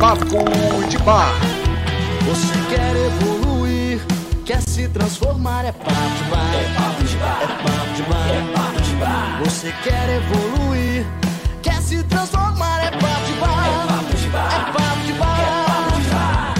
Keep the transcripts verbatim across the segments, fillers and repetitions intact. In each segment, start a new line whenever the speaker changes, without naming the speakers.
Papo de Bar.
Você quer evoluir, quer se transformar, é papo de bar. É papo de bar, é papo de bar, é papo de bar. Você quer evoluir, quer se transformar, é papo de bar. É papo de bar, é papo de bar, é papo de bar.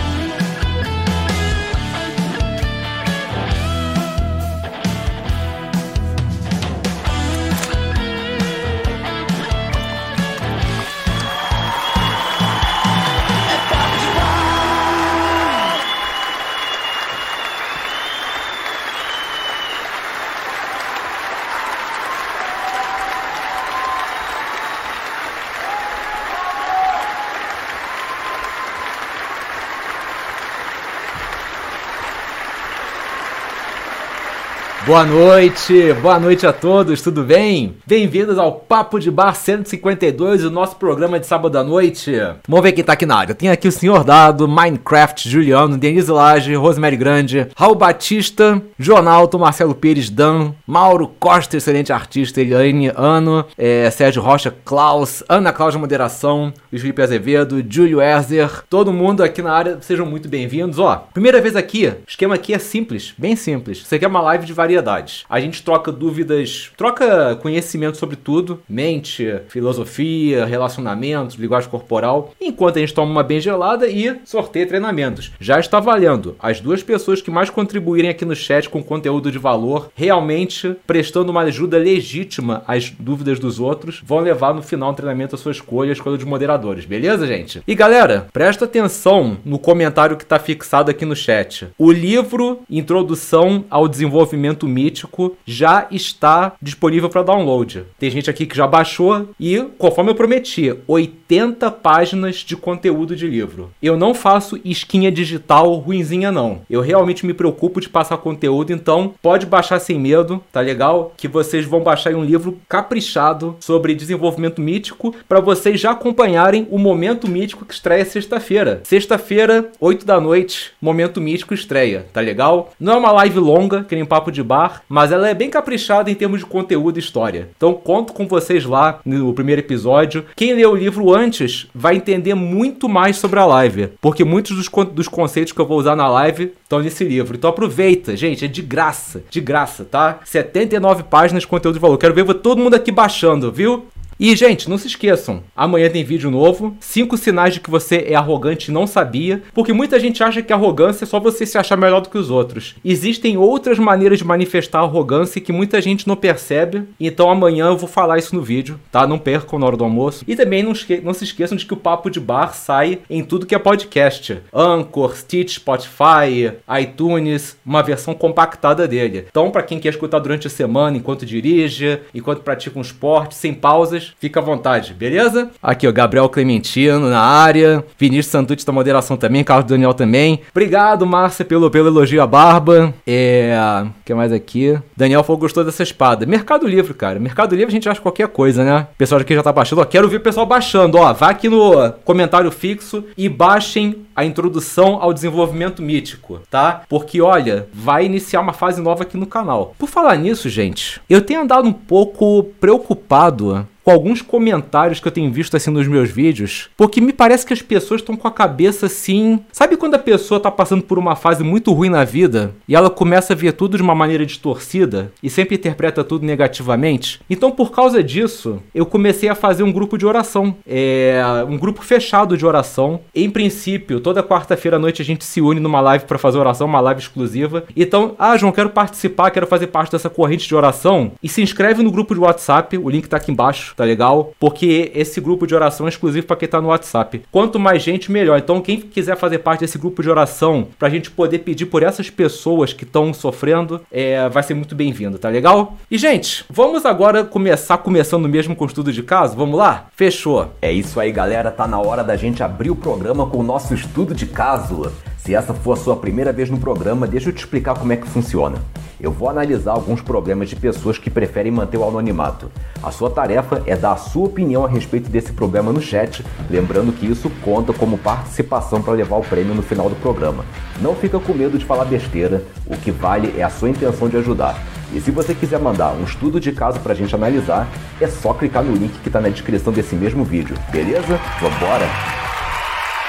Boa noite, boa noite a todos, tudo bem? Bem-vindos ao Papo de Bar cento e cinquenta e dois, o nosso programa de sábado à noite. Vamos ver quem tá aqui na área. Tem aqui o Senhor Dado, Minecraft, Juliano, Denise Lage, Rosemary Grande, Raul Batista, Jonalto, Marcelo Pires, Dan, Mauro Costa, excelente artista, Eliane Ano, é, Sérgio Rocha, Klaus, Ana Cláudia Moderação, Luiz Felipe Azevedo, Júlio Erzer, todo mundo aqui na área, sejam muito bem-vindos. Ó, primeira vez aqui, o esquema aqui é simples, bem simples. Você quer uma live de variedade. A gente troca dúvidas, troca conhecimento sobre tudo, mente, filosofia, relacionamentos, linguagem corporal, enquanto a gente toma uma bem gelada e sorteia treinamentos. Já está valendo. As duas pessoas que mais contribuírem aqui no chat com conteúdo de valor, realmente prestando uma ajuda legítima às dúvidas dos outros, vão levar no final do treinamento a sua escolha, a escolha dos moderadores, beleza, gente? E galera, presta atenção no comentário que está fixado aqui no chat. O livro Introdução ao Desenvolvimento Mítico já está disponível para download. Tem gente aqui que já baixou e, conforme eu prometi, oitenta páginas de conteúdo de livro. Eu não faço esquinha digital ruinzinha não. Eu realmente me preocupo de passar conteúdo, então pode baixar sem medo, tá legal? Que vocês vão baixar um livro caprichado sobre desenvolvimento mítico para vocês já acompanharem o Momento Mítico que estreia sexta-feira. Sexta-feira, oito da noite, Momento Mítico estreia, tá legal? Não é uma live longa, que nem Papo de Bar, mas ela é bem caprichada em termos de conteúdo e história. Então conto com vocês lá no primeiro episódio. Quem lê o livro antes vai entender muito mais sobre a live, porque muitos dos, con- dos conceitos que eu vou usar na live estão nesse livro. Então aproveita, gente, é de graça, de graça, tá? setenta e nove páginas de conteúdo de valor. Quero ver todo mundo aqui baixando, viu? E, gente, não se esqueçam, amanhã tem vídeo novo, cinco sinais de que você é arrogante e não sabia, porque muita gente acha que arrogância é só você se achar melhor do que os outros. Existem outras maneiras de manifestar arrogância que muita gente não percebe, então amanhã eu vou falar isso no vídeo, tá? Não percam na hora do almoço. E também não, esque- não se esqueçam de que o Papo de Bar sai em tudo que é podcast. Anchor, Stitch, Spotify, iTunes, uma versão compactada dele. Então, pra quem quer escutar durante a semana, enquanto dirige, enquanto pratica um esporte, sem pausas, fica à vontade, beleza? Aqui, ó, Gabriel Clementino na área, Vinícius Santucci da moderação também, Carlos Daniel também. Obrigado, Márcia, pelo, pelo elogio à barba. É... O que mais aqui? Daniel falou que gostou dessa espada. Mercado Livre, cara. Mercado Livre a gente acha qualquer coisa, né? O pessoal aqui já tá baixando. Ó, quero ver o pessoal baixando, ó. Vá aqui no comentário fixo e baixem a introdução ao desenvolvimento mítico, tá? Porque, olha, vai iniciar uma fase nova aqui no canal. Por falar nisso, gente, eu tenho andado um pouco preocupado com alguns comentários que eu tenho visto assim nos meus vídeos, porque me parece que as pessoas estão com a cabeça assim... Sabe quando a pessoa tá passando por uma fase muito ruim na vida e ela começa a ver tudo de uma maneira distorcida e sempre interpreta tudo negativamente? Então, por causa disso, eu comecei a fazer um grupo de oração. É... Um grupo fechado de oração. Em princípio, toda quarta-feira à noite a gente se une numa live para fazer oração, uma live exclusiva. Então, ah, João, quero participar, quero fazer parte dessa corrente de oração. E se inscreve no grupo de WhatsApp, o link tá aqui embaixo. Tá legal? Porque esse grupo de oração é exclusivo para quem tá no WhatsApp. Quanto mais gente, melhor. Então, quem quiser fazer parte desse grupo de oração, pra gente poder pedir por essas pessoas que estão sofrendo, é, vai ser muito bem-vindo, tá legal? E, gente, vamos agora começar começando mesmo com o estudo de caso? Vamos lá? Fechou.
É isso aí, galera. Tá na hora da gente abrir o programa com o nosso estudo de caso. Se essa for a sua primeira vez no programa, deixa eu te explicar como é que funciona. Eu vou analisar alguns problemas de pessoas que preferem manter o anonimato. A sua tarefa é dar a sua opinião a respeito desse problema no chat, lembrando que isso conta como participação para levar o prêmio no final do programa. Não fica com medo de falar besteira, o que vale é a sua intenção de ajudar. E se você quiser mandar um estudo de caso pra gente analisar, é só clicar no link que tá na descrição desse mesmo vídeo, beleza? Vambora!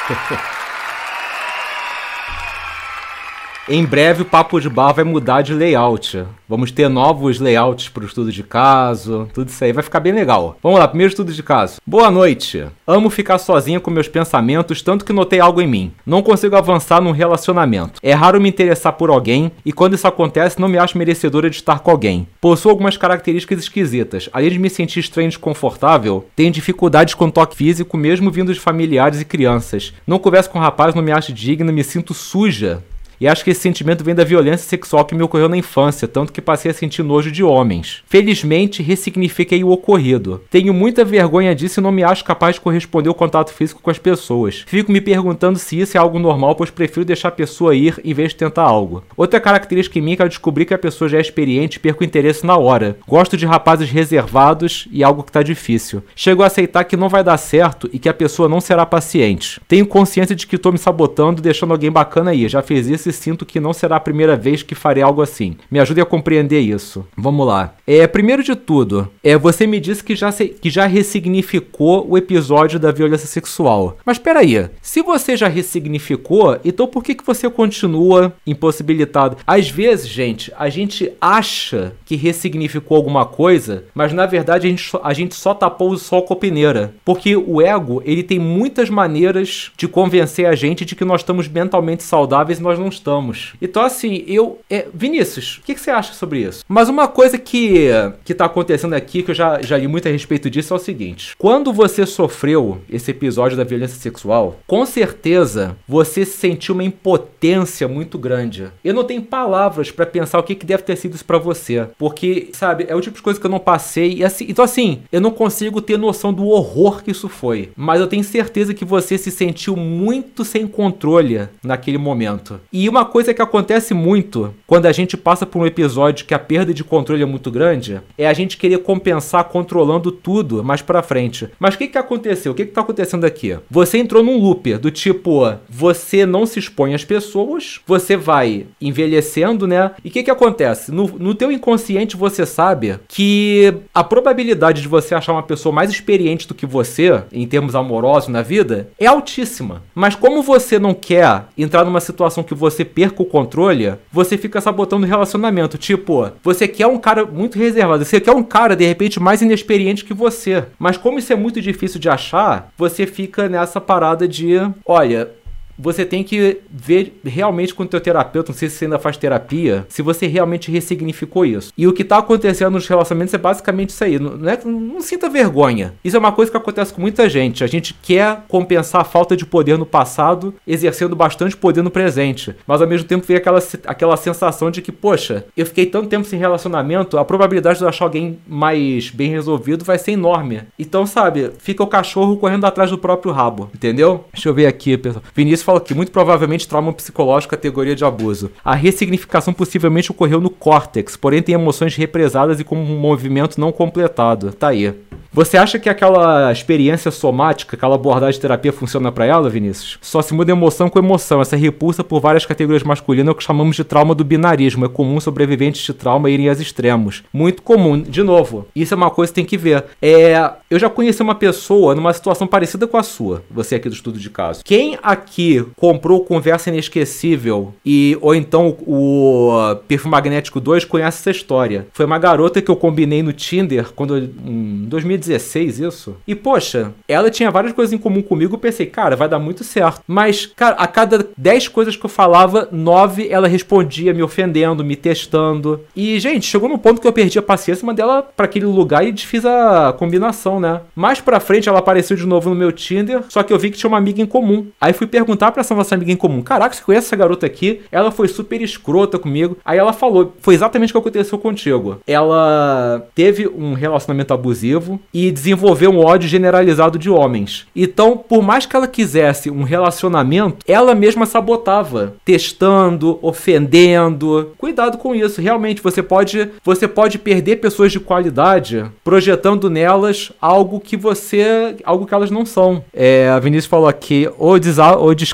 Em breve o Papo de Bar vai mudar de layout. Vamos ter novos layouts para o estudo de caso, tudo isso aí vai ficar bem legal. Vamos lá, primeiro estudo de caso. Boa noite. Amo ficar sozinha com meus pensamentos, tanto que notei algo em mim. Não consigo avançar num relacionamento. É raro me interessar por alguém e quando isso acontece não me acho merecedora de estar com alguém. Possuo algumas características esquisitas. Além de me sentir estranho e desconfortável, tenho dificuldades com toque físico mesmo vindo de familiares e crianças. Não converso com rapazes, não me acho digna, me sinto suja. E acho que esse sentimento vem da violência sexual que me ocorreu na infância, tanto que passei a sentir nojo de homens. Felizmente, ressignifiquei o ocorrido. Tenho muita vergonha disso e não me acho capaz de corresponder ao contato físico com as pessoas. Fico me perguntando se isso é algo normal, pois prefiro deixar a pessoa ir em vez de tentar algo. Outra característica em mim é que ao descobrir que a pessoa já é experiente, perco o interesse na hora. Gosto de rapazes reservados e algo que tá difícil. Chego a aceitar que não vai dar certo e que a pessoa não será paciente. Tenho consciência de que tô me sabotando, deixando alguém bacana aí. Já fiz isso e sinto que não será a primeira vez que farei algo assim. Me ajude a compreender isso. Vamos lá. É, primeiro de tudo, é, você me disse que já, se, que já ressignificou o episódio da violência sexual. Mas peraí, se você já ressignificou, então por que, que você continua impossibilitado? Às vezes, gente, a gente acha que ressignificou alguma coisa, mas na verdade a gente, a gente só tapou o sol com a peneira. Porque o ego, ele tem muitas maneiras de convencer a gente de que nós estamos mentalmente saudáveis e nós não estamos. Então assim, eu... É, Vinícius, o que, que você acha sobre isso? Mas uma coisa que, que tá acontecendo aqui, que eu já, já li muito a respeito disso, é o seguinte. Quando você sofreu esse episódio da violência sexual, com certeza você sentiu uma impotência muito grande. Eu não tenho palavras pra pensar o que, que deve ter sido isso pra você. Porque, sabe, é o tipo de coisa que eu não passei. E assim, então assim, eu não consigo ter noção do horror que isso foi. Mas eu tenho certeza que você se sentiu muito sem controle naquele momento. E uma coisa que acontece muito quando a gente passa por um episódio que a perda de controle é muito grande, é a gente querer compensar controlando tudo mais pra frente. Mas o que que aconteceu? O que que tá acontecendo aqui? Você entrou num loop do tipo, você não se expõe às pessoas, você vai envelhecendo, né? E o que que acontece? No, no teu inconsciente você sabe que a probabilidade de você achar uma pessoa mais experiente do que você, em termos amorosos na vida, é altíssima. Mas como você não quer entrar numa situação que você perca o controle, você fica sabotando o relacionamento. Tipo, você quer um cara muito reservado, você quer um cara, de repente, mais inexperiente que você. Mas como isso é muito difícil de achar, você fica nessa parada de, olha... Você tem que ver realmente com o teu terapeuta, não sei se você ainda faz terapia, se você realmente ressignificou isso. E o que tá acontecendo nos relacionamentos é basicamente isso aí. Não, é, não sinta vergonha. Isso é uma coisa que acontece com muita gente. A gente quer compensar a falta de poder no passado, exercendo bastante poder no presente. Mas ao mesmo tempo vem aquela, aquela sensação de que, poxa, eu fiquei tanto tempo sem relacionamento, a probabilidade de eu achar alguém mais bem resolvido vai ser enorme. Então, sabe, fica o cachorro correndo atrás do próprio rabo, entendeu? Deixa eu ver aqui, pessoal. Vinícius fala que muito provavelmente trauma psicológico, categoria de abuso. A ressignificação possivelmente ocorreu no córtex, porém tem emoções represadas e com um movimento não completado. Tá aí. Você acha que aquela experiência somática, aquela abordagem de terapia funciona pra ela, Vinícius? Só se muda emoção com emoção. Essa repulsa por várias categorias masculinas é o que chamamos de trauma do binarismo. É comum sobreviventes de trauma irem aos extremos. Muito comum. De novo, isso é uma coisa que tem que ver. É... Eu já conheci uma pessoa numa situação parecida com a sua. Você aqui do estudo de caso. Quem aqui comprou Conversa Inesquecível e ou então o Perfil Magnético dois conhece essa história? Foi uma garota que eu combinei no Tinder quando... em dois mil e dezesseis, isso. E, poxa, ela tinha várias coisas em comum comigo. Eu pensei, cara, vai dar muito certo. Mas, cara, a cada dez coisas que eu falava, nove ela respondia me ofendendo, me testando. E, gente, chegou num ponto que eu perdi a paciência, mandei ela pra aquele lugar e desfiz a combinação, né? Mais pra frente, ela apareceu de novo no meu Tinder, só que eu vi que tinha uma amiga em comum. Aí fui perguntar pra essa nossa amiga em comum, caraca, você conhece essa garota aqui? Ela foi super escrota comigo. Aí ela falou, foi exatamente o que aconteceu contigo. Ela teve um relacionamento abusivo e desenvolveu um ódio generalizado de homens. Então, por mais que ela quisesse um relacionamento, ela mesma sabotava, testando, ofendendo. Cuidado com isso, realmente, você pode, você pode perder pessoas de qualidade projetando nelas algo que você, algo que elas não são. É, a Vinícius falou aqui, ou, desa- ou, des-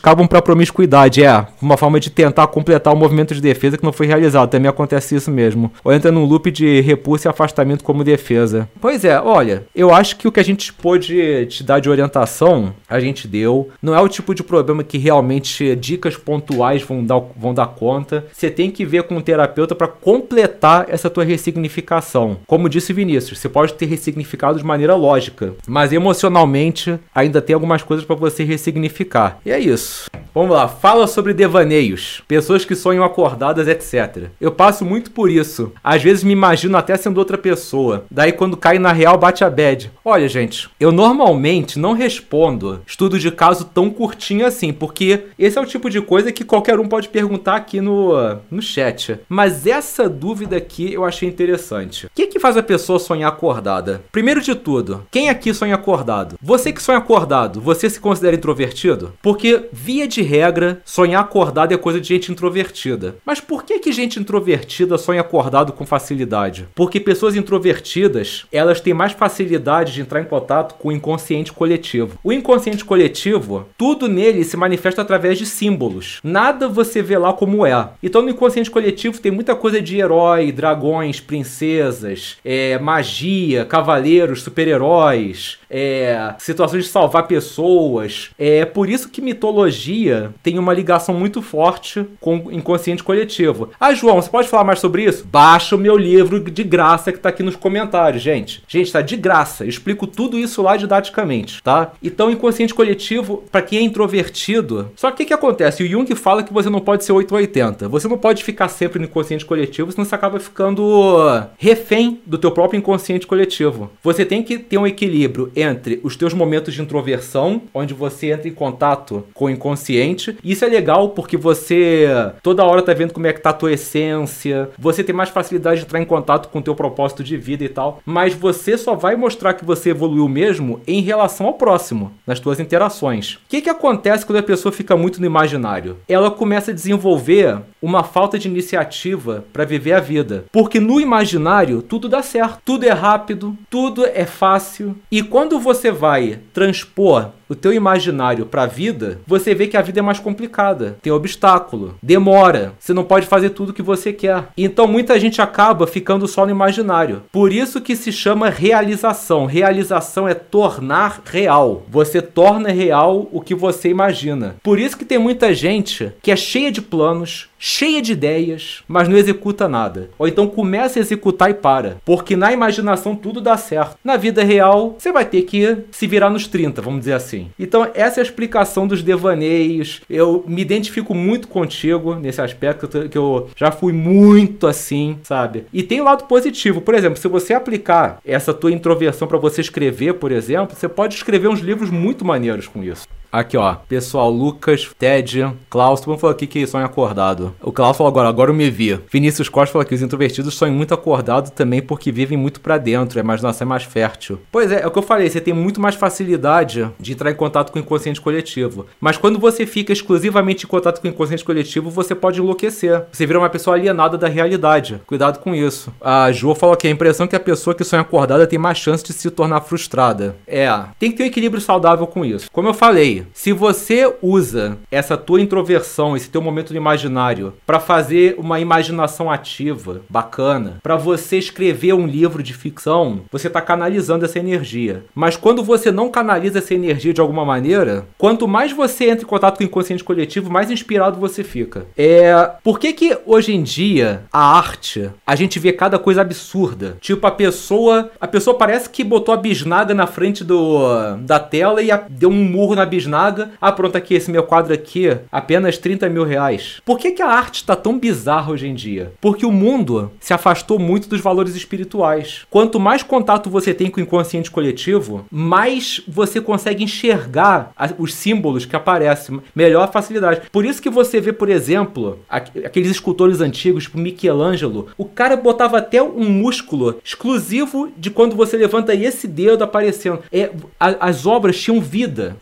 escavam pra promiscuidade, é, uma forma de tentar completar o movimento de defesa que não foi realizado, também acontece isso mesmo. Ou entra num loop de repulsa e afastamento como defesa. Pois é, olha, eu acho que o que a gente pôde te dar de orientação, a gente deu. Não é o tipo de problema que realmente dicas pontuais vão dar, vão dar conta. Você tem que ver com o terapeuta para completar essa tua ressignificação. Como disse Vinícius, você pode ter ressignificado de maneira lógica, mas emocionalmente ainda tem algumas coisas para você ressignificar. E é isso. Vamos lá, fala sobre devaneios, pessoas que sonham acordadas, etcétera. Eu passo muito por isso. Às vezes me imagino até sendo outra pessoa. Daí quando cai na real bate a bad. Olha, gente, eu normalmente não respondo estudo de caso tão curtinho assim, porque esse é o tipo de coisa que qualquer um pode perguntar aqui no, no chat. Mas essa dúvida aqui eu achei interessante. O que que faz a pessoa sonhar acordada? Primeiro de tudo, quem aqui sonha acordado? Você que sonha acordado, você se considera introvertido? Porque, via de regra, sonhar acordado é coisa de gente introvertida. Mas por que que gente introvertida sonha acordado com facilidade? Porque pessoas introvertidas, elas têm mais facilidade de entrar em contato com o inconsciente coletivo. O inconsciente coletivo, tudo nele se manifesta através de símbolos. Nada você vê lá como é. Então no inconsciente coletivo tem muita coisa de herói, dragões, princesas, é, magia, cavaleiros, super-heróis, é, situações de salvar pessoas. É por isso que mitologia tem uma ligação muito forte com o inconsciente coletivo. Ah, João, você pode falar mais sobre isso? Baixa o meu livro de graça que tá aqui nos comentários, gente. Gente, tá de graça. Eu explico tudo isso lá didaticamente, tá? Então, inconsciente coletivo, pra quem é introvertido... Só que o que acontece? O Jung fala que você não pode ser oito ou oitenta. Você não pode ficar sempre no inconsciente coletivo, senão você acaba ficando refém do teu próprio inconsciente coletivo. Você tem que ter um equilíbrio entre os teus momentos de introversão, onde você entra em contato com o inconsciente. Isso é legal porque você toda hora tá vendo como é que tá a tua essência, você tem mais facilidade de entrar em contato com o teu propósito de vida e tal, mas você só vai mostrar que você evoluiu mesmo em relação ao próximo, nas tuas interações. O que que acontece quando a pessoa fica muito no imaginário? Ela começa a desenvolver uma falta de iniciativa para viver a vida, porque no imaginário tudo dá certo, tudo é rápido, tudo é fácil, e quando você vai transpor o teu imaginário para a vida, você vê que a vida é mais complicada, tem obstáculo, demora, você não pode fazer tudo o que você quer. Então muita gente acaba ficando só no imaginário. Por isso que se chama realização. Realização é tornar real. Você torna real o que você imagina. Por isso que tem muita gente que é cheia de planos, cheia de ideias, mas não executa nada. Ou então começa a executar e para. Porque na imaginação tudo dá certo. Na vida real, você vai ter que se virar nos trinta, vamos dizer assim. Então essa é a explicação dos devaneios. Eu me identifico muito contigo nesse aspecto, que eu já fui muito assim, sabe? E tem um lado positivo. Por exemplo, se você aplicar essa tua introversão para você escrever, por exemplo, você pode escrever uns livros muito maneiros com isso. Aqui, ó, pessoal, Lucas, Ted, Klaus, todo mundo falou aqui que sonha acordado. O Klaus falou agora, agora eu me vi. Vinícius Costa falou que os introvertidos sonham muito acordado também porque vivem muito pra dentro, a imaginação é mais fértil. Pois é, é o que eu falei, você tem muito mais facilidade de entrar em contato com o inconsciente coletivo. Mas quando você fica exclusivamente em contato com o inconsciente coletivo, você pode enlouquecer. Você vira uma pessoa alienada da realidade. Cuidado com isso. A Jo falou que a impressão é que a pessoa que sonha acordada tem mais chance de se tornar frustrada. É, tem que ter um equilíbrio saudável com isso. Como eu falei, se você usa essa tua introversão, esse teu momento do imaginário para fazer uma imaginação ativa, bacana, para você escrever um livro de ficção, você tá canalizando essa energia. Mas quando você não canaliza essa energia de alguma maneira, quanto mais você entra em contato com o inconsciente coletivo, mais inspirado você fica. É... Por que que hoje em dia a arte, a gente vê cada coisa absurda? Tipo, a pessoa, a pessoa parece que botou a bisnaga na frente do, da tela e a, deu um murro na bisnaga. Ah, pronto, aqui, esse meu quadro aqui, apenas trinta mil reais. Por que que a arte está tão bizarra hoje em dia? Porque o mundo se afastou muito dos valores espirituais. Quanto mais contato você tem com o inconsciente coletivo, mais você consegue enxergar os símbolos que aparecem, melhor facilidade. Por isso que você vê, por exemplo, aqueles escultores antigos, tipo Michelangelo, o cara botava até um músculo exclusivo de quando você levanta esse dedo aparecendo. É, a, as obras tinham vida. Por quê?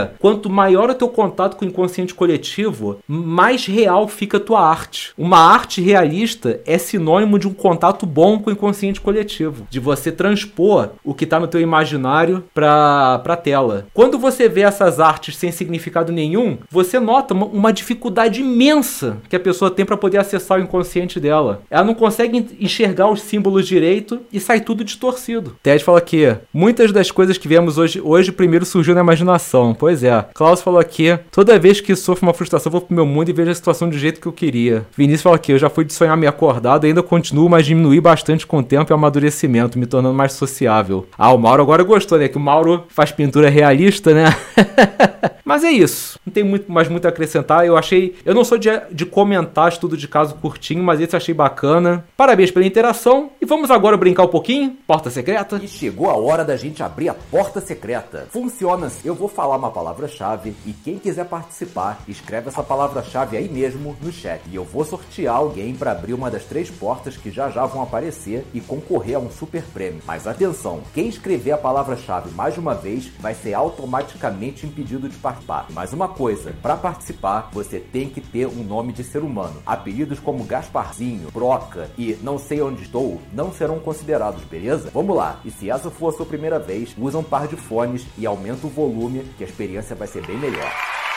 quanto maior o teu contato com o inconsciente coletivo, mais real fica a tua arte. Uma arte realista é sinônimo de um contato bom com o inconsciente coletivo, de você transpor o que está no teu imaginário para a tela. Quando você vê essas artes sem significado nenhum, você nota uma, uma dificuldade imensa que a pessoa tem para poder acessar o inconsciente dela. Ela não consegue enxergar os símbolos direito e sai tudo distorcido. Ted fala aqui, muitas das coisas que vemos hoje, hoje primeiro surgiu na imaginação. Pois é. Klaus falou aqui, toda vez que sofro uma frustração, vou pro meu mundo e vejo a situação do jeito que eu queria. Vinícius fala aqui, eu já fui de sonhar meio acordado, ainda continuo, mas diminui bastante com o tempo e amadurecimento, me tornando mais sociável. Ah, o Mauro agora gostou, né? Que o Mauro faz pintura realista, né? Mas é isso. Não tem muito, mais muito a acrescentar. Eu achei... Eu não sou de, de comentar estudo de caso curtinho, mas esse eu achei bacana. Parabéns pela interação. E vamos agora brincar um pouquinho? Porta secreta.
E chegou a hora da gente abrir a porta secreta. Funciona assim. Eu vou falar uma palavra-chave e quem quiser participar, escreve essa palavra-chave aí mesmo no chat. E eu vou sortear alguém para abrir uma das três portas que já já vão aparecer e concorrer a um super prêmio. Mas atenção, quem escrever a palavra-chave mais de uma vez vai ser automaticamente impedido de participar. Mais uma coisa, para participar você tem que ter um nome de ser humano. Apelidos como Gasparzinho, Broca e Não Sei Onde Estou não serão considerados, beleza? Vamos lá, e se essa for a sua primeira vez, usa um par de fones e aumenta o volume que a experiência vai ser bem melhor.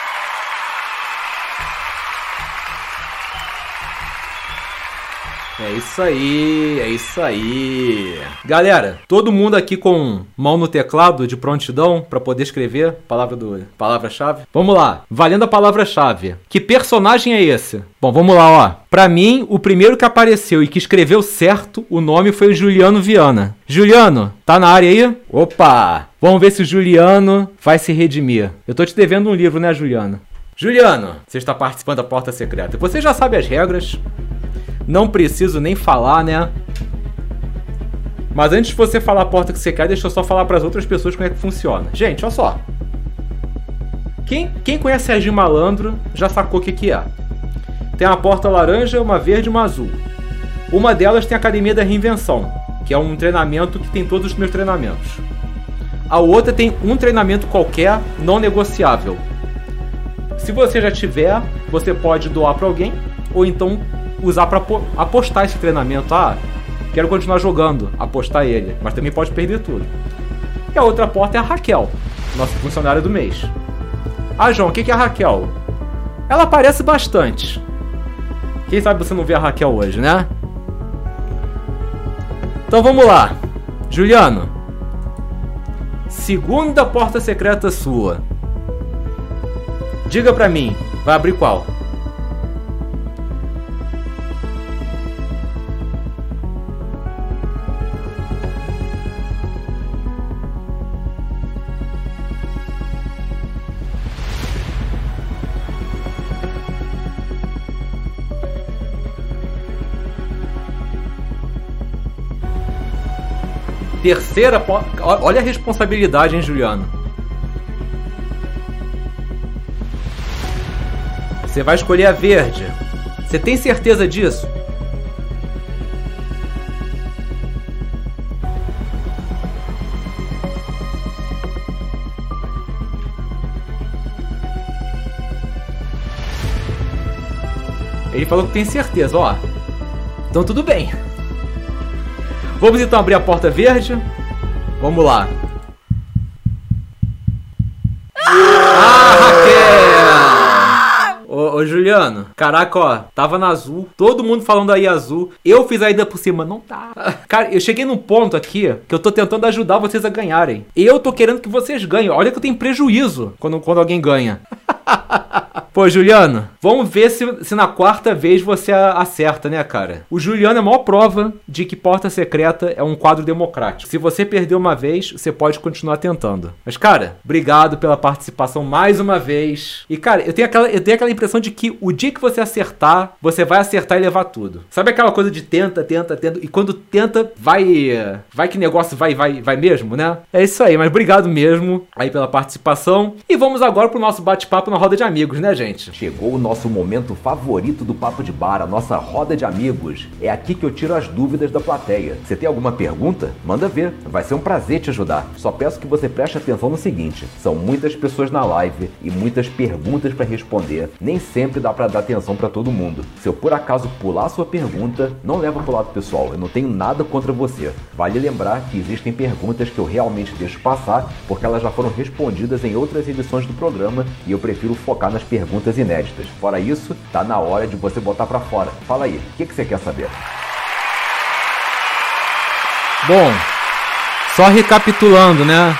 É isso aí, é isso aí. Galera, todo mundo aqui com mão no teclado de prontidão para poder escrever palavra do palavra-chave. Vamos lá, valendo a palavra-chave. Que personagem é esse? Bom, vamos lá, ó. Pra mim, o primeiro que apareceu e que escreveu certo o nome foi o Juliano Viana. Juliano, tá na área aí? Opa! Vamos ver se o Juliano vai se redimir. Eu tô te devendo um livro, né, Juliano? Juliano, você está participando da Porta Secreta. Você já sabe as regras. Não preciso nem falar, né? Mas antes de você falar a porta que você quer, deixa eu só falar para as outras pessoas como é que funciona. Gente, olha só. Quem, quem conhece Serginho Malandro já sacou o que, que é. Tem uma porta laranja, uma verde e uma azul. Uma delas tem a Academia da Reinvenção, que é um treinamento que tem todos os meus treinamentos. A outra tem um treinamento qualquer, não negociável. Se você já tiver, você pode doar para alguém, ou então usar para apostar esse treinamento. Ah, quero continuar jogando, apostar ele, mas também pode perder tudo. E a outra porta é a Raquel, nossa funcionária do mês. Ah, João, o que é a Raquel? Ela aparece bastante. Quem sabe você não vê a Raquel hoje, né? Então vamos lá. Juliano, segunda porta secreta sua. Diga pra mim, vai abrir qual? Terceira porta. Olha a responsabilidade, hein, Juliano? Você vai escolher a verde. Você tem certeza disso? Ele falou que tem certeza, ó. Então tudo bem. Vamos então abrir a porta verde. Vamos lá. Ah, Raquel! Ô, ô, Juliano, caraca, ó, tava na azul, todo mundo falando aí azul, eu fiz a ida por cima, não tá. Cara, eu cheguei num ponto aqui que eu tô tentando ajudar vocês a ganharem. Eu tô querendo que vocês ganhem, olha que eu tenho prejuízo quando, quando alguém ganha. Pô, Juliano, vamos ver se, se na quarta vez você acerta, né, cara? O Juliano é a maior prova de que Porta Secreta é um quadro democrático. Se você perdeu uma vez, você pode continuar tentando. Mas, cara, obrigado pela participação mais uma vez. E, cara, eu tenho aquela, eu tenho aquela impressão de que o dia que você acertar, você vai acertar e levar tudo. Sabe aquela coisa de tenta, tenta, tenta, e quando tenta, vai... Vai que negócio vai, vai, vai mesmo, né? É isso aí, mas obrigado mesmo aí pela participação. E vamos agora pro nosso bate-papo na roda de amigos, né, gente?
Chegou o nosso momento favorito do Papo de Bar, a nossa roda de amigos. É aqui que eu tiro as dúvidas da plateia. Você tem alguma pergunta? Manda ver, vai ser um prazer te ajudar. Só peço que você preste atenção no seguinte, são muitas pessoas na live e muitas perguntas para responder. Nem sempre dá para dar atenção para todo mundo. Se eu por acaso pular a sua pergunta, não leva pro lado pessoal, eu não tenho nada contra você. Vale lembrar que existem perguntas que eu realmente deixo passar, porque elas já foram respondidas em outras edições do programa e eu prefiro focar nas perguntas inéditas. Fora isso, tá na hora de você botar pra fora. Fala aí, o que, que você quer saber?
Bom, só recapitulando, né?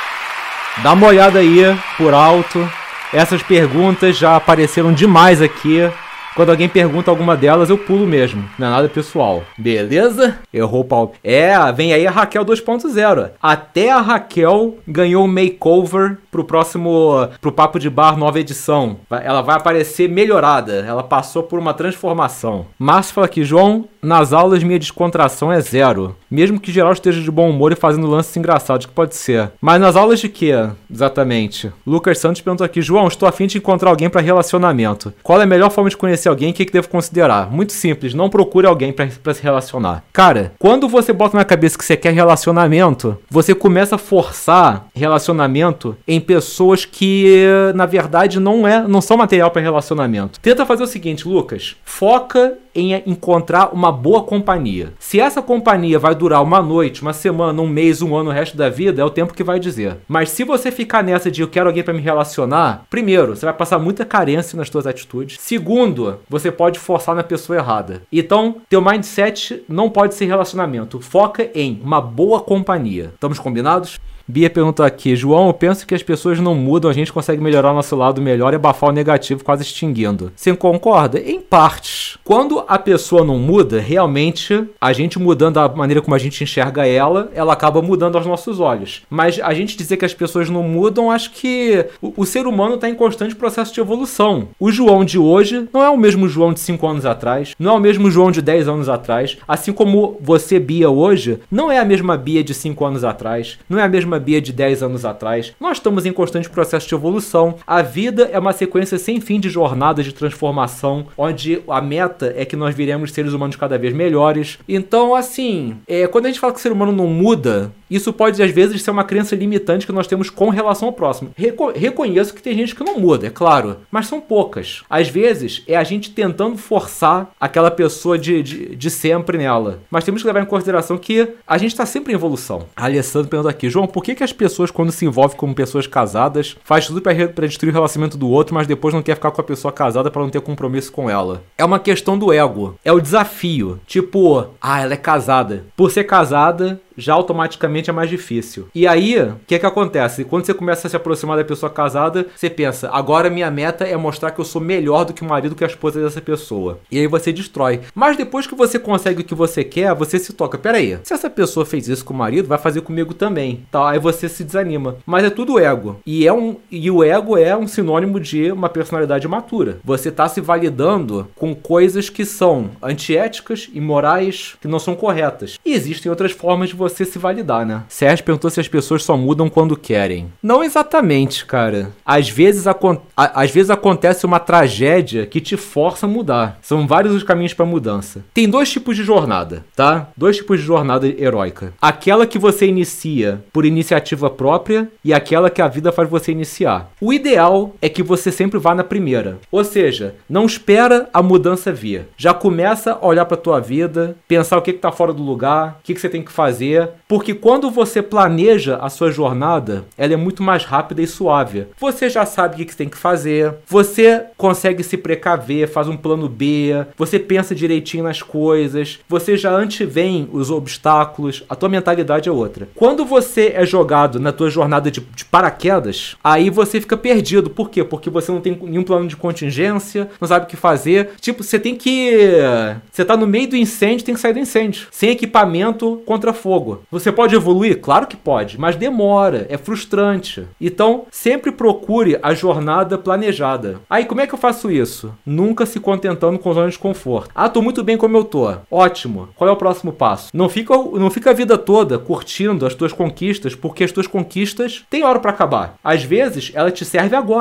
Dá uma olhada aí, por alto. Essas perguntas já apareceram demais aqui. Quando alguém pergunta alguma delas, eu pulo mesmo. Não é nada pessoal. Beleza? Errou o pau. É, vem aí a Raquel dois ponto zero. Até a Raquel ganhou um makeover pro próximo... Pro Papo de Bar nova edição. Ela vai aparecer melhorada. Ela passou por uma transformação. Márcio fala aqui, João, nas aulas minha descontração é zero. Mesmo que geral esteja de bom humor e fazendo lances engraçados, que pode ser. Mas nas aulas de quê, exatamente? Lucas Santos perguntou aqui, João, estou a fim de encontrar alguém para relacionamento. Qual é a melhor forma de conhecer alguém? O que, que devo considerar? Muito simples, não procure alguém para se relacionar. Cara, quando você bota na cabeça que você quer relacionamento, você começa a forçar relacionamento em pessoas que, na verdade, não, é, não são material para relacionamento. Tenta fazer o seguinte, Lucas, foca em encontrar uma boa companhia. Se essa companhia vai durar uma noite, uma semana, um mês, um ano, o resto da vida, é o tempo que vai dizer. Mas se você ficar nessa de eu quero alguém para me relacionar, primeiro, você vai passar muita carência nas suas atitudes. Segundo, você pode forçar na pessoa errada. Então, teu mindset não pode ser relacionamento. Foca em uma boa companhia. Estamos combinados? Bia perguntou aqui, João, eu penso que as pessoas não mudam, a gente consegue melhorar o nosso lado melhor e abafar o negativo, quase extinguindo. Você concorda? Em partes. Quando a pessoa não muda, realmente, a gente mudando a maneira como a gente enxerga ela, ela acaba mudando aos nossos olhos. Mas a gente dizer que as pessoas não mudam, acho que o, o ser humano está em constante processo de evolução. O João de hoje não é o mesmo João de cinco anos atrás, não é o mesmo João de dez anos atrás, assim como você, Bia, hoje, não é a mesma Bia de cinco anos atrás, não é a mesma Bia de dez anos atrás. Nós estamos em constante processo de evolução. A vida é uma sequência sem fim de jornadas de transformação, onde a meta é que nós viremos seres humanos cada vez melhores. Então, assim, é, quando a gente fala que o ser humano não muda, isso pode, às vezes, ser uma crença limitante que nós temos com relação ao próximo. Reco- reconheço que tem gente que não muda, é claro, mas são poucas. Às vezes, é a gente tentando forçar aquela pessoa de, de, de sempre nela. Mas temos que levar em consideração que a gente está sempre em evolução. A Alessandro pergunta aqui, João, por que, que as pessoas, quando se envolvem com pessoas casadas, faz tudo para re- destruir o relacionamento do outro, mas depois não quer ficar com a pessoa casada para não ter compromisso com ela? É uma questão do ego. É o desafio. Tipo, ah, ela é casada. Por ser casada, já automaticamente é mais difícil. E aí, o que é que acontece? Quando você começa a se aproximar da pessoa casada, você pensa, agora minha meta é mostrar que eu sou melhor do que o marido, que a esposa dessa pessoa. E aí você destrói. Mas depois que você consegue o que você quer, você se toca. Pera aí, se essa pessoa fez isso com o marido, vai fazer comigo também. Tá? Aí você se desanima. Mas é tudo ego. E, é um, e o ego é um sinônimo de uma personalidade matura. Você tá se validando com coisas que são antiéticas, imorais, que não são corretas. E existem outras formas de você se validar, né? Sérgio perguntou se as pessoas só mudam quando querem. Não exatamente, cara. Às vezes, acon- a- às vezes acontece uma tragédia que te força a mudar. São vários os caminhos para mudança. Tem dois tipos de jornada, tá? Dois tipos de jornada heróica. Aquela que você inicia por iniciativa própria e aquela que a vida faz você iniciar. O ideal é que você sempre vá na primeira. Ou seja, não espera a mudança vir. Já começa a olhar para tua vida, pensar o que que tá fora do lugar, o que que você tem que fazer, porque quando você planeja a sua jornada, ela é muito mais rápida e suave. Você já sabe o que que você tem que fazer, você consegue se precaver, faz um plano B, você pensa direitinho nas coisas, você já antevém os obstáculos, a tua mentalidade é outra. Quando você é jogado na tua jornada de, de paraquedas, aí você fica perdido. Por quê? Porque você não tem nenhum plano de contingência, não sabe o que fazer. Tipo, você tem que... Você tá no meio do incêndio, tem que sair do incêndio. Sem equipamento contra fogo. Você pode evoluir? Claro que pode, mas demora, é frustrante. Então, sempre procure a jornada planejada. Aí, como é que eu faço isso? Nunca se contentando com zona de conforto. Ah, tô muito bem como eu tô. Ótimo. Qual é o próximo passo? Não fica, não fica a vida toda curtindo as tuas conquistas, porque as tuas conquistas têm hora pra acabar. Às vezes, ela te serve agora. Ah,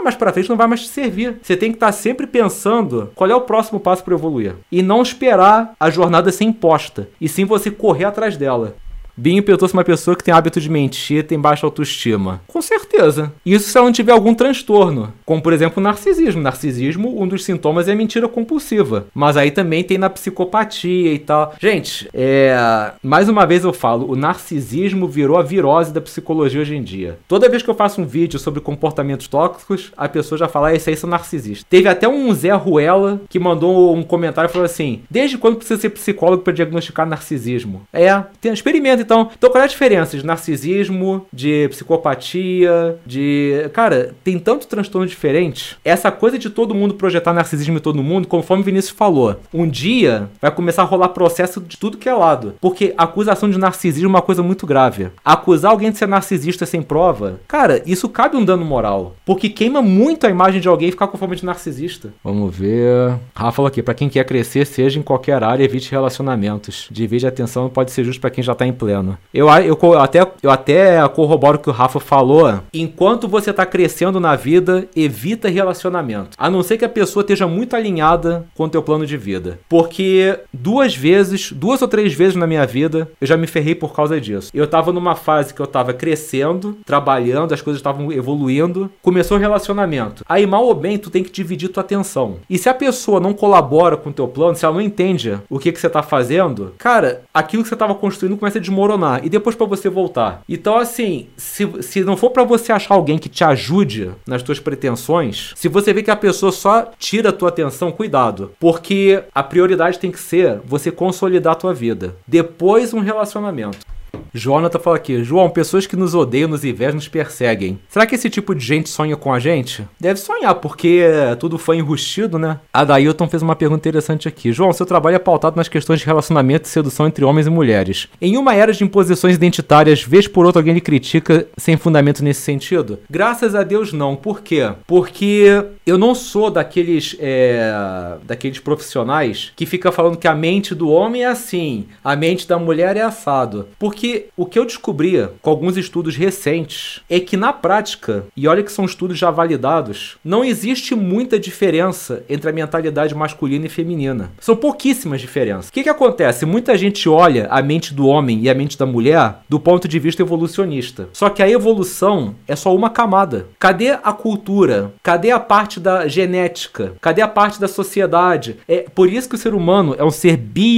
mais pra frente não vai mais te servir. Você tem que estar sempre pensando qual é o próximo passo para evoluir. E não esperar a jornada ser imposta, e sim você correr atrás dela. Binho perguntou se uma pessoa que tem hábito de mentir tem baixa autoestima. Com certeza. Isso se ela não tiver algum transtorno. Como, por exemplo, o narcisismo. Narcisismo, um dos sintomas é a mentira compulsiva. Mas aí também tem na psicopatia e tal. Gente, é... mais uma vez eu falo, o narcisismo virou a virose da psicologia hoje em dia. Toda vez que eu faço um vídeo sobre comportamentos tóxicos, a pessoa já fala, ah, esse aí são narcisistas. Teve até um Zé Ruela que mandou um comentário e falou assim, desde quando precisa ser psicólogo para diagnosticar narcisismo? É, tem, experimenta. Então, então, qual é a diferença de narcisismo, de psicopatia, de... Cara, tem tanto transtorno diferente. Essa coisa de todo mundo projetar narcisismo em todo mundo, conforme o Vinícius falou, um dia vai começar a rolar processo de tudo que é lado. Porque a acusação de narcisismo é uma coisa muito grave. Acusar alguém de ser narcisista sem prova, cara, isso cabe um dano moral. Porque queima muito a imagem de alguém ficar com forma de narcisista. Vamos ver... Rafa falou aqui, pra quem quer crescer, seja em qualquer área, evite relacionamentos. Divide a atenção, pode ser justo pra quem já tá em pleno. Eu, eu, até, eu até corroboro o que o Rafa falou. Enquanto você tá crescendo na vida, evita relacionamento. A não ser que a pessoa esteja muito alinhada com o teu plano de vida. Porque duas vezes, duas ou três vezes na minha vida, eu já me ferrei por causa disso. Eu tava numa fase que eu tava crescendo, trabalhando, as coisas estavam evoluindo. Começou o relacionamento. Aí, mal ou bem, tu tem que dividir tua atenção. E se a pessoa não colabora com o teu plano, se ela não entende o que, que você tá fazendo, cara, aquilo que você tava construindo começa a desmoronar. E depois pra você voltar. Então, assim, se, se não for pra você achar alguém que te ajude nas tuas pretensões, se você vê que a pessoa só tira a tua atenção, cuidado. Porque a prioridade tem que ser você consolidar a tua vida. Depois, um relacionamento. Jonathan fala aqui, João, pessoas que nos odeiam, nos invejam, nos perseguem. Será que esse tipo de gente sonha com a gente? Deve sonhar, porque tudo foi enrustido, né? A Dailton fez uma pergunta interessante aqui. João, seu trabalho é pautado nas questões de relacionamento e sedução entre homens e mulheres. Em uma era de imposições identitárias, vez por outra alguém lhe critica sem fundamento nesse sentido? Graças a Deus não. Por quê? Porque eu não sou daqueles, é, daqueles profissionais que fica falando que a mente do homem é assim, a mente da mulher é assado. Porque o que eu descobri com alguns estudos recentes é que na prática, e olha que são estudos já validados, não existe muita diferença entre a mentalidade masculina e feminina. São pouquíssimas diferenças. O que que acontece? Muita gente olha a mente do homem e a mente da mulher do ponto de vista evolucionista. Só que a evolução é só uma camada. Cadê a cultura? Cadê a parte da genética? Cadê a parte da sociedade? É por isso que o ser humano é um ser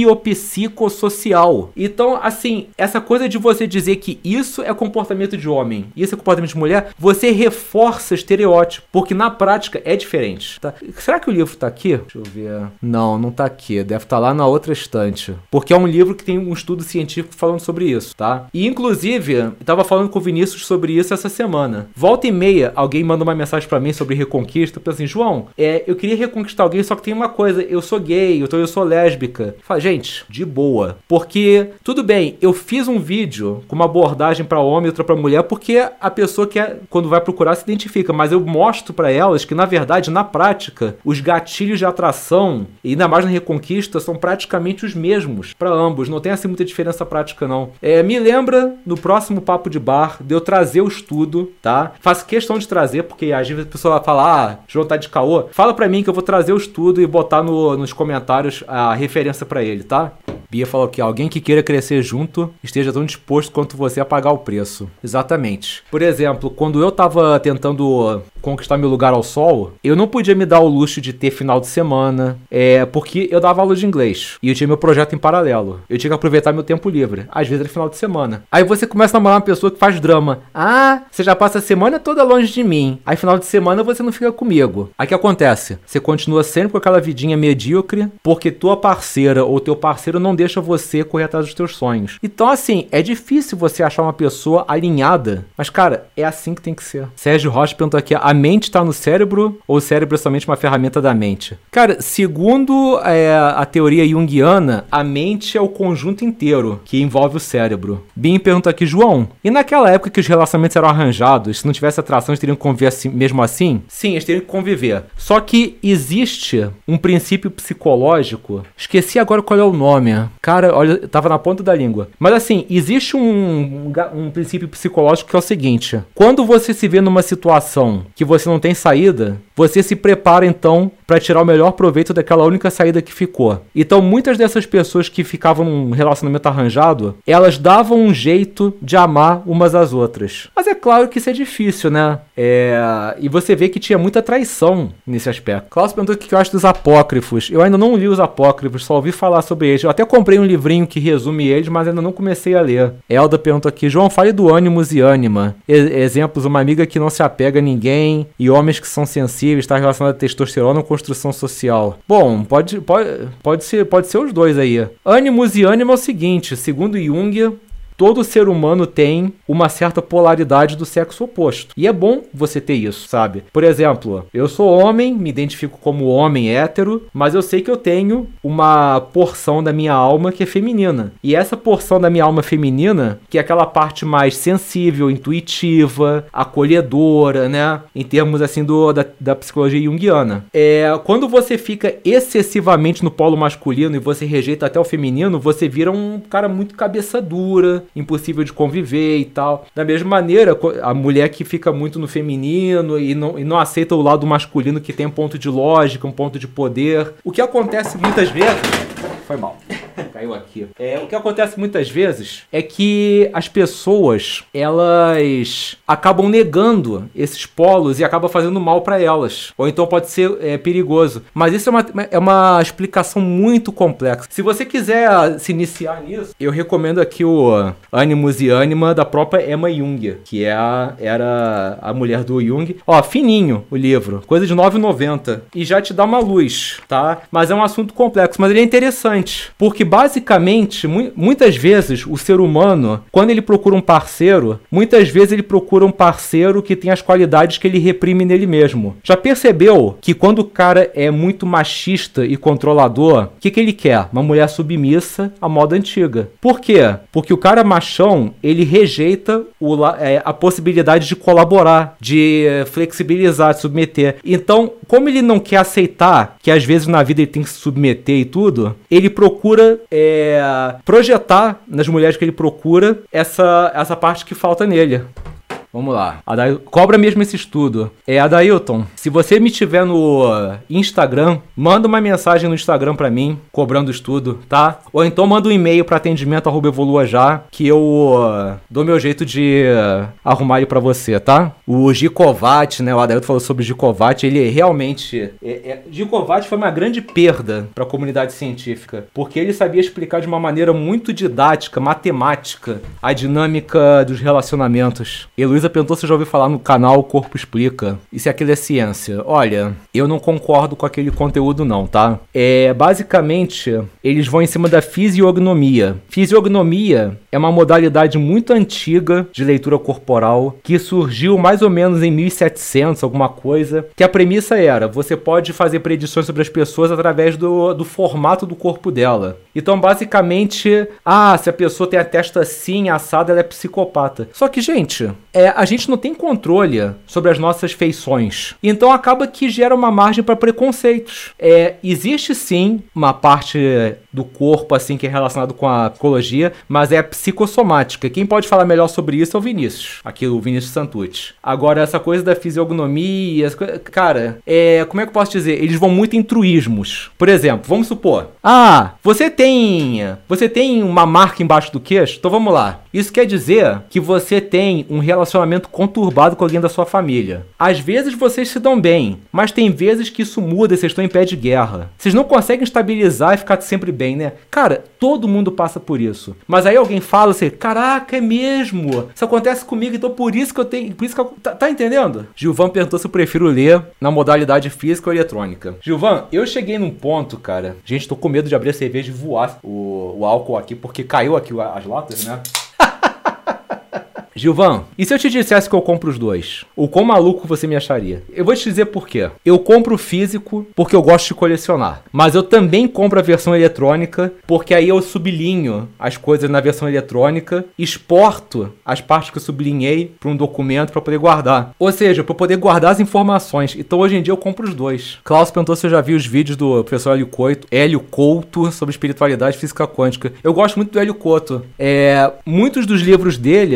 biopsicossocial. Então, assim, essa coisa de você dizer que isso é comportamento de homem, isso é comportamento de mulher, você reforça estereótipo, porque na prática é diferente, tá? Será que o livro tá aqui? Deixa eu ver. Não, não tá aqui. Deve estar lá na outra estante. Porque é um livro que tem um estudo científico falando sobre isso, tá? E, inclusive, eu tava falando com o Vinícius sobre isso essa semana. Volta e meia, alguém manda uma mensagem pra mim sobre reconquista. Eu penso assim, João, é, eu queria reconquistar alguém, só que tem uma coisa, eu sou gay, eu, tô, eu sou lésbica. Fala, gente, de boa. Porque, tudo bem, eu fiz um vídeo com uma abordagem pra homem e outra pra mulher, porque a pessoa quer, quando vai procurar, se identifica. Mas eu mostro pra elas que, na verdade, na prática, os gatilhos de atração, e ainda mais na reconquista, são praticamente os mesmos pra ambos. Não tem assim muita diferença prática, não. É, me lembra, no próximo Papo de Bar, de eu trazer o estudo, tá? Faço questão de trazer, porque às vezes a pessoa vai falar, ah, João tá de caô. Fala pra mim que eu vou trazer o estudo e botar no, nos comentários a referência pra ele, tá? Bia falou que alguém que queira crescer junto esteja tão disposto quanto você a pagar o preço. Exatamente. Por exemplo, quando eu tava tentando conquistar meu lugar ao sol, eu não podia me dar o luxo de ter final de semana, é, porque eu dava aula de inglês e eu tinha meu projeto em paralelo. Eu tinha que aproveitar meu tempo livre. Às vezes era final de semana. Aí você começa a namorar uma pessoa que faz drama. Ah, você já passa a semana toda longe de mim. Aí final de semana você não fica comigo. Aí o que acontece? Você continua sempre com aquela vidinha medíocre, porque tua parceira ou teu parceiro não deixa você correr atrás dos teus sonhos. Então, assim, é difícil você achar uma pessoa alinhada. Mas, cara, é assim que tem que ser. Sérgio Rocha perguntou aqui, a mente tá no cérebro ou o cérebro é somente uma ferramenta da mente? Cara, segundo é, a teoria junguiana, a mente é o conjunto inteiro que envolve o cérebro. Bim pergunta aqui, João, e naquela época que os relacionamentos eram arranjados, se não tivesse atração, eles teriam que conviver assim, mesmo assim? Sim, eles teriam que conviver. Só que existe um princípio psicológico, esqueci agora qual é o nome. Cara, olha, tava na ponta da língua. Mas assim, existe um, um, um princípio psicológico que é o seguinte, quando você se vê numa situação que você não tem saída, você se prepara então para tirar o melhor proveito daquela única saída que ficou. Então muitas dessas pessoas que ficavam num relacionamento arranjado, elas davam um jeito de amar umas às outras. Mas é claro que isso é difícil, né? É... E você vê que tinha muita traição nesse aspecto. Klaus perguntou o que eu acho dos apócrifos. Eu ainda não li os apócrifos, só ouvi falar sobre eles. Eu até comprei um livrinho que resume eles, mas ainda não comecei a ler. Elda perguntou aqui, João, fale do ânimos e ânima. E exemplos, uma amiga que não se apega a ninguém e homens que são sensíveis, está relacionado a testosterona ou construção social. Bom, pode, pode, pode, ser, pode ser os dois aí. Ânimos e ânima é o seguinte, segundo Jung, todo ser humano tem uma certa polaridade do sexo oposto. E é bom você ter isso, sabe? Por exemplo, eu sou homem, me identifico como homem hétero, mas eu sei que eu tenho uma porção da minha alma que é feminina. E essa porção da minha alma feminina, que é aquela parte mais sensível, intuitiva, acolhedora, né? Em termos, assim, do, da, da psicologia junguiana. É, quando você fica excessivamente no polo masculino e você rejeita até o feminino, você vira um cara muito cabeça dura, impossível de conviver e tal. Da mesma maneira, a mulher que fica muito no feminino e não, e não aceita o lado masculino que tem um ponto de lógica, um ponto de poder. O que acontece muitas vezes... Foi mal. Caiu aqui. É, o que acontece muitas vezes é que as pessoas, elas acabam negando esses polos e acabam fazendo mal para elas. Ou então pode ser é, perigoso. Mas isso é uma, é uma explicação muito complexa. Se você quiser se iniciar nisso, eu recomendo aqui o Ânimos e Ânima da própria Emma Jung, que é a, era a mulher do Jung. Ó, fininho o livro, coisa de nove reais e noventa centavos. E já te dá uma luz, tá? Mas é um assunto complexo, mas ele é interessante. Porque basicamente, mu- muitas vezes, o ser humano, quando ele procura um parceiro, muitas vezes ele procura um parceiro que tem as qualidades que ele reprime nele mesmo. Já percebeu que quando o cara é muito machista e controlador, o que, que ele quer? Uma mulher submissa à moda antiga. Por quê? Porque o cara machão, ele rejeita o, é, a possibilidade de colaborar, de flexibilizar, de submeter. Então, como ele não quer aceitar que às vezes na vida ele tem que se submeter e tudo, ele procura é, projetar nas mulheres que ele procura essa, essa parte que falta nele. Vamos lá. Adail... Cobra mesmo esse estudo. É, Adailton, se você me tiver no Instagram, manda uma mensagem no Instagram pra mim, cobrando o estudo, tá? Ou então manda um e-mail pra atendimento arroba evolua já, que eu uh, dou meu jeito de uh, arrumar ele pra você, tá? O Gicovat, né? O Adailton falou sobre o Gicovat, ele realmente... É, é... Gicovat foi uma grande perda pra comunidade científica, porque ele sabia explicar de uma maneira muito didática, matemática, a dinâmica dos relacionamentos. E Luísa perguntou se eu já ouviu falar no canal O Corpo Explica e se aquilo é ciência. Olha, eu não concordo com aquele conteúdo não, tá? É, basicamente, eles vão em cima da fisiognomia. Fisiognomia é uma modalidade muito antiga de leitura corporal que surgiu mais ou menos em mil e setecentos, alguma coisa, que a premissa era, você pode fazer predições sobre as pessoas através do, do formato do corpo dela. Então, basicamente, ah, se a pessoa tem a testa assim, assada, ela é psicopata. Só que, gente, é, a gente não tem controle sobre as nossas feições. Então acaba que gera uma margem para preconceitos. É, existe sim uma parte do corpo assim que é relacionado com a psicologia, mas é psicossomática. Quem pode falar melhor sobre isso é o Vinícius. Aqui o Vinícius Santucci. Agora, essa coisa da fisiognomia, cara, é, como é que eu posso dizer? Eles vão muito em truísmos. Por exemplo, vamos supor, ah, você tem, você tem uma marca embaixo do queixo? Então vamos lá. Isso quer dizer que você tem um relacionamento conturbado com alguém da sua família. Às vezes vocês se dão bem, mas tem vezes que isso muda e vocês estão em pé de guerra. Vocês não conseguem estabilizar e ficar sempre bem, né? Cara, todo mundo passa por isso. Mas aí alguém fala assim, caraca, é mesmo? Isso acontece comigo, então por isso que eu tenho... Por isso que eu, tá, tá entendendo? Gilvan perguntou se eu prefiro ler na modalidade física ou eletrônica. Gilvan, eu cheguei num ponto, cara... Gente, tô com medo de abrir a cerveja e voar o, o álcool aqui, porque caiu aqui as latas, né? Gilvan, e se eu te dissesse que eu compro os dois? O quão maluco você me acharia? Eu vou te dizer por quê. Eu compro o físico porque eu gosto de colecionar. Mas eu também compro a versão eletrônica porque aí eu sublinho as coisas na versão eletrônica, exporto as partes que eu sublinhei para um documento para poder guardar. Ou seja, para poder guardar as informações. Então hoje em dia eu compro os dois. Klaus perguntou se eu já vi os vídeos do professor Hélio Couto, Hélio Couto sobre espiritualidade e física quântica. Eu gosto muito do Hélio Couto. É, muitos dos livros dele são